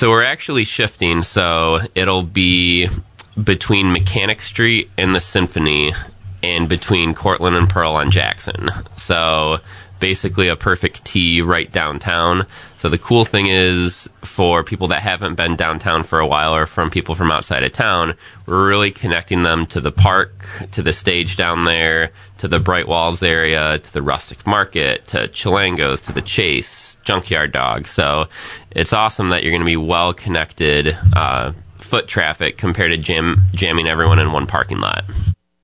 So we're actually shifting. So it'll be between Mechanic Street and the Symphony, and between Cortland and Pearl on Jackson. So basically a perfect T right downtown. So the cool thing is, for people that haven't been downtown for a while, or from people from outside of town, we're really connecting them to the park, to the stage down there, to the Bright Walls area, to the Rustic Market, to Chilango's, to the Chase, Junkyard Dog. So it's awesome that you're going to be well connected foot traffic compared to jamming everyone in one parking lot.